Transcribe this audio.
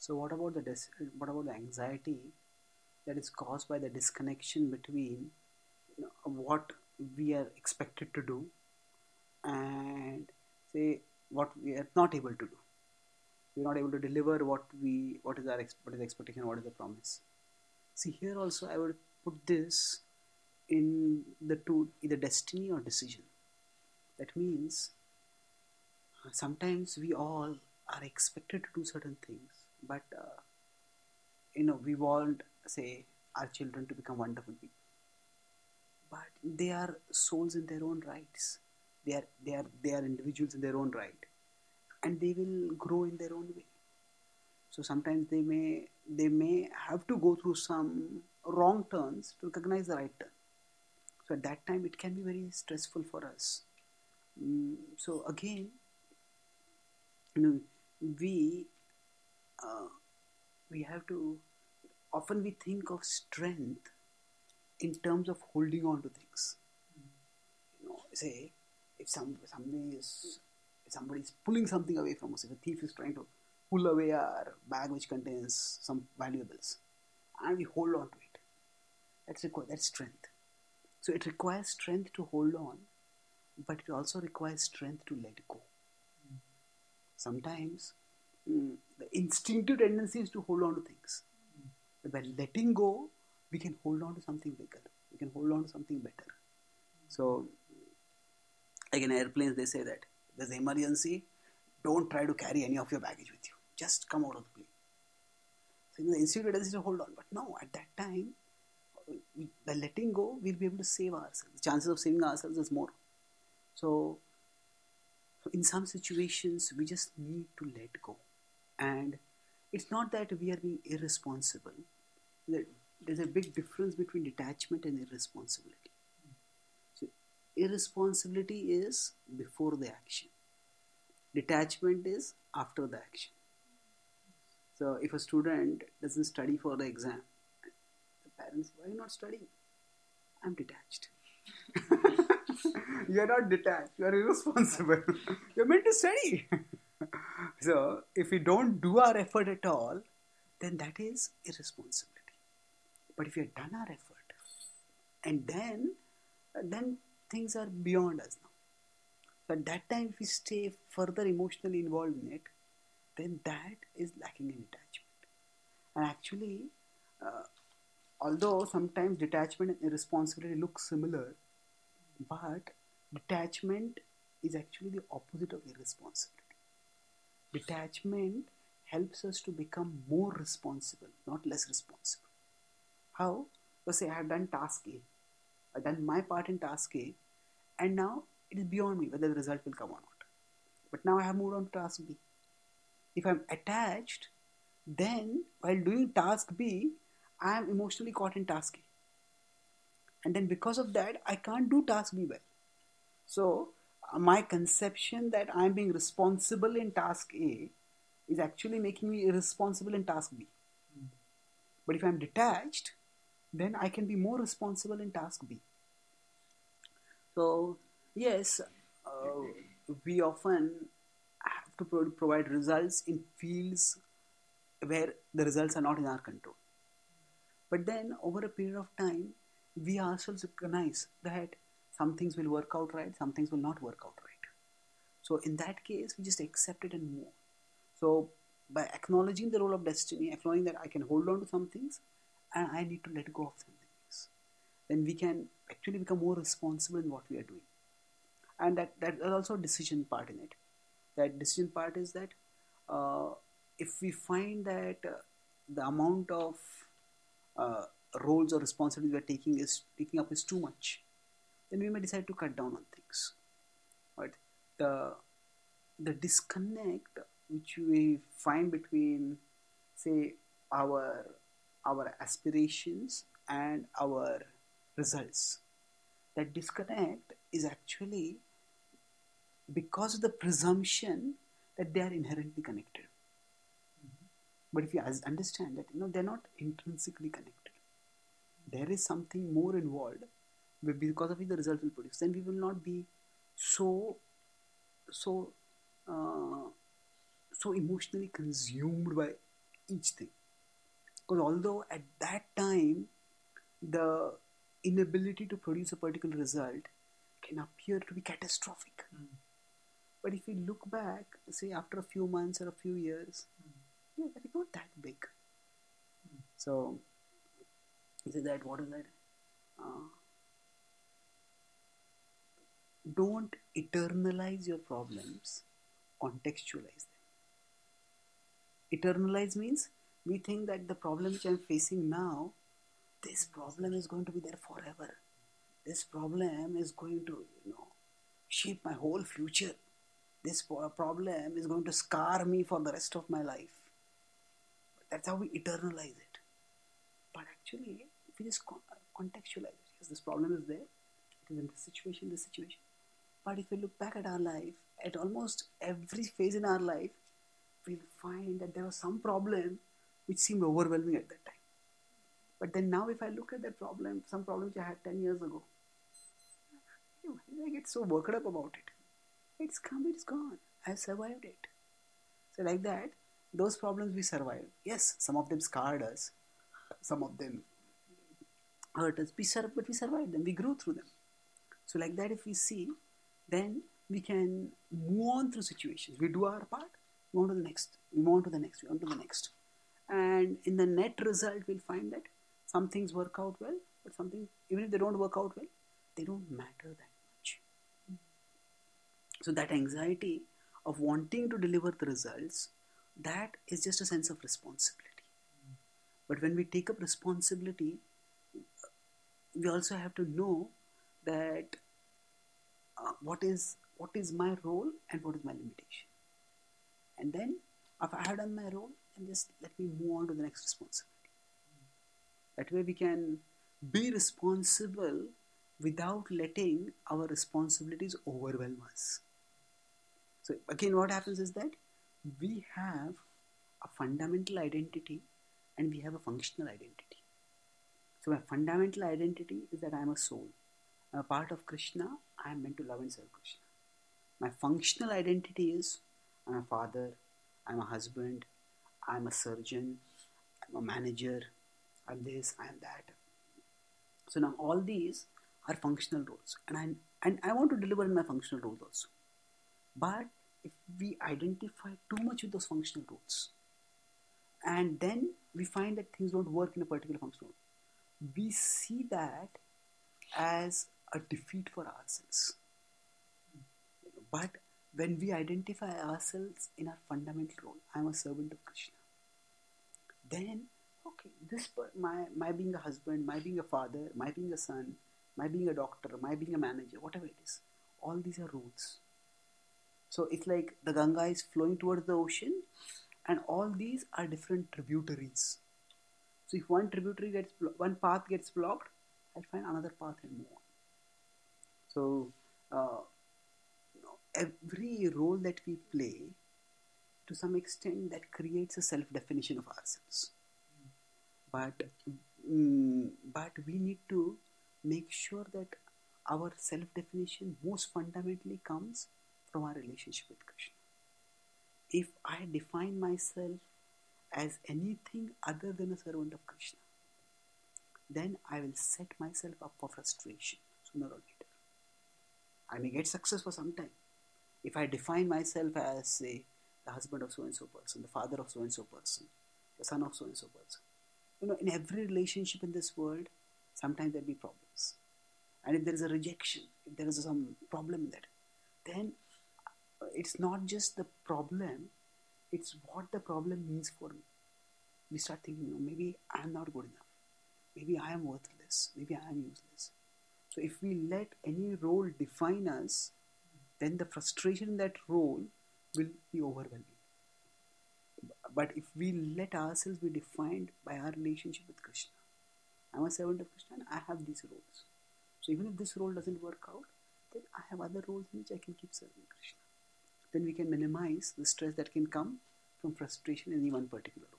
So what about the anxiety that is caused by the disconnection between what we are expected to do and say what we are not able to do. We're not able to deliver what is the expectation, what is the promise. See, here also I would put this in the two, either destiny or decision. That means sometimes we all are expected to do certain things, but we want, say, our children to become wonderful people, but they are souls in their own rights. They are individuals in their own right, and they will grow in their own way. So sometimes they may have to go through some wrong turns to recognize the right turn. So at that time, it can be very stressful for us. So again, you know, we uh, we have to. Often we think of strength in terms of holding on to things. Say if somebody is pulling something away from us, if a thief is trying to pull away our bag which contains some valuables, and we hold on to it, that's strength. So it requires strength to hold on, but it also requires strength to let go. Sometimes the instinctive tendency is to hold on to things, but by letting go, we can hold on to something bigger. We can hold on to something better. So, like in airplanes, they say that if there's an emergency, don't try to carry any of your baggage with you. Just come out of the plane. So the instinctive tendency is to hold on, but no, at that time, by letting go, we'll be able to save ourselves. The chances of saving ourselves is more. So in some situations, we just need to let go. And it's not that we are being irresponsible. There's a big difference between detachment and irresponsibility. So irresponsibility is before the action. Detachment is after the action. So if a student doesn't study for the exam, the parents, why are you not studying? I'm detached. You're not detached. You're irresponsible. You're meant to study. So if we don't do our effort at all, then that is irresponsibility. But if we have done our effort, and then things are beyond us now. So at that time, if we stay further emotionally involved in it, then that is lacking in detachment. And actually, uh, although sometimes detachment and irresponsibility look similar, but detachment is actually the opposite of irresponsibility. Detachment helps us to become more responsible, not less responsible. How? So say I have done task A, I've done my part in task A, and now it is beyond me whether the result will come or not. But now I have moved on to task B. If I'm attached, then while doing task B, I am emotionally caught in task A. And then because of that, I can't do task B well. So my conception that I'm being responsible in task A is actually making me irresponsible in task B. But if I'm detached, then I can be more responsible in task B. So yes, we often have to provide results in fields where the results are not in our control. But then over a period of time, we ourselves recognize that some things will work out right, some things will not work out right. So in that case, we just accept it and move. So by acknowledging the role of destiny, acknowledging that I can hold on to some things and I need to let go of some things, then we can actually become more responsible in what we are doing. And that is also a decision part in it. That decision part is that uh, if we find that the amount of uh, roles or responsibilities we are taking up is too much, then we may decide to cut down on things. But the disconnect which we find between, say, our aspirations and our results, that disconnect is actually because of the presumption that they are inherently connected. But if you understand that they're not intrinsically connected, there is something more involved because of which the result will produce, then we will not be so so uh, so emotionally consumed by each thing. Because although at that time the inability to produce a particular result can appear to be catastrophic. But if we look back, say after a few months or a few years, that is not that big. So, is that what is that? Don't eternalize your problems, contextualize them. Eternalize means we think that the problem which I'm facing now, this problem is going to be there forever. This problem is going to, shape my whole future. This problem is going to scar me for the rest of my life. That's how we eternalize it. But actually, if we just contextualize it, yes, this problem is there. It is in this situation, this situation. But if we look back at our life, at almost every phase in our life, we'll find that there was some problem which seemed overwhelming at that time. But then now if I look at that problem, some problem which I had 10 years ago, I get so worked up about it. It's come, it's gone. I've survived it. So like that, those problems we survived. Yes, some of them scarred us. Some of them hurt us. But we survived them. We grew through them. So like that, if we see, then we can move on through situations. We do our part, move on to the next. We move on to the next. We move on to the next. And in the net result, we'll find that some things work out well, but something, even if they don't work out well, they don't matter that much. So that anxiety of wanting to deliver the results, that is just a sense of responsibility. But when we take up responsibility, we also have to know that what is my role and what is my limitation. And then, if I have done my role, then just let me move on to the next responsibility. That way we can be responsible without letting our responsibilities overwhelm us. So again, what happens is that we have a fundamental identity and we have a functional identity. So my fundamental identity is that I am a soul. I'm a part of Krishna. I am meant to love and serve Krishna. My functional identity is I'm a father, I'm a husband, I'm a surgeon, I'm a manager, I'm this, I'm that. So now all these are functional roles. And I want to deliver in my functional roles also. But if we identify too much with those functional roles, and then we find that things don't work in a particular functional role, we see that as a defeat for ourselves. But when we identify ourselves in our fundamental role, I am a servant of Krishna, then, okay, my being a husband, my being a father, my being a son, my being a doctor, my being a manager, whatever it is, all these are roles. So it's like the Ganga is flowing towards the ocean, and all these are different tributaries. So if one path gets blocked, I'll find another path and move on. So every role that we play, to some extent, that creates a self-definition of ourselves. But we need to make sure that our self-definition most fundamentally comes from our relationship with Krishna. If I define myself as anything other than a servant of Krishna, then I will set myself up for frustration sooner or later. I may get success for some time. If I define myself as, say, the husband of so-and-so person, the father of so-and-so person, the son of so-and-so person, in every relationship in this world, sometimes there'll be problems. And if there is a rejection, if there is some problem in that, then it's not just the problem, it's what the problem means for me. We start thinking, maybe I am not good enough. Maybe I am worthless. Maybe I am useless. So if we let any role define us, then the frustration in that role will be overwhelming. But if we let ourselves be defined by our relationship with Krishna, I'm a servant of Krishna and I have these roles. So even if this role doesn't work out, then I have other roles in which I can keep serving Krishna. Then we can minimize the stress that can come from frustration in any one particular role.